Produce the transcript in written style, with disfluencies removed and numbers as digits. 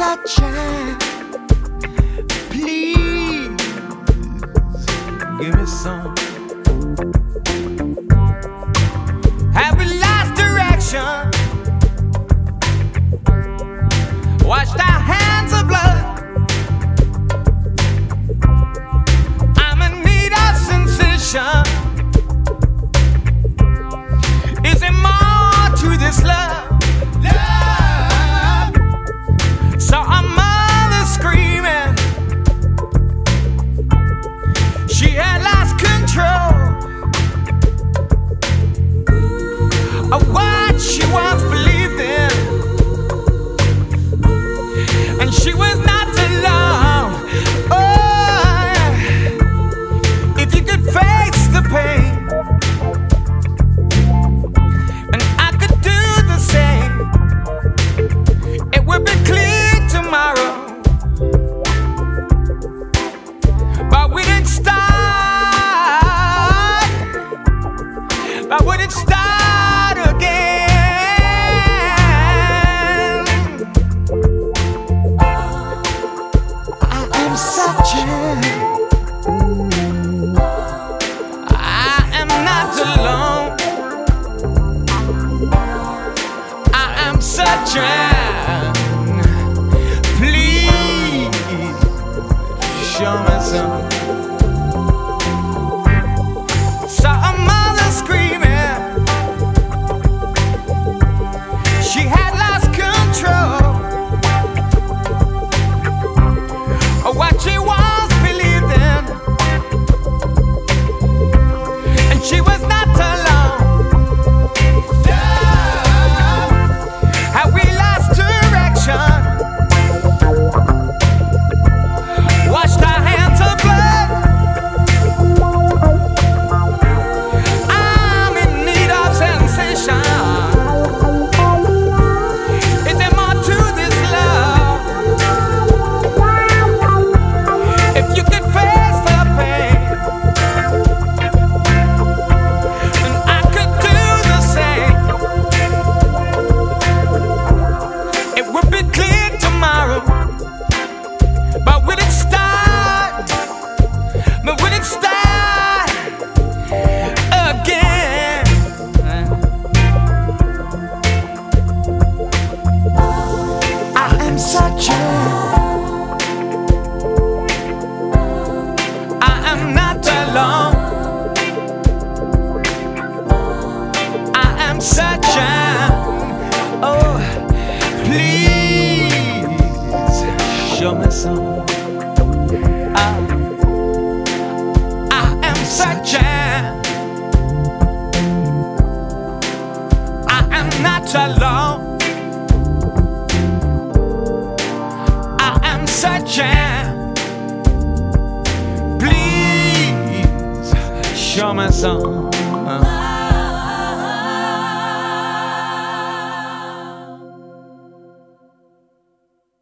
such a, please give me some. Have we lost direction? Washed our hands of blood. I'm in need of sensation. Is there more to this love? Love. Saw a mother screaming. She had lost control of what she once believed in, and she was not alone. Oh, if you could face the pain, and I could do the same, it would be clear tomorrow. But we didn't start. But we didn't start again. I am such a, I am not alone. I am such a, please show me some. Saw a mother screaming. She had lost control of what she once believed in, and she was not alone. Have we lost direction? Washed our hands of blood. I'm in need of sensation. Is there more to this love? If you could face the pain, then I could do the same. It would be clear tomorrow. But will it start? But will it start again? I am such a, I am not alone. I am such a, oh, please show me some. I am such a, I am not alone. I am such a, please show me some.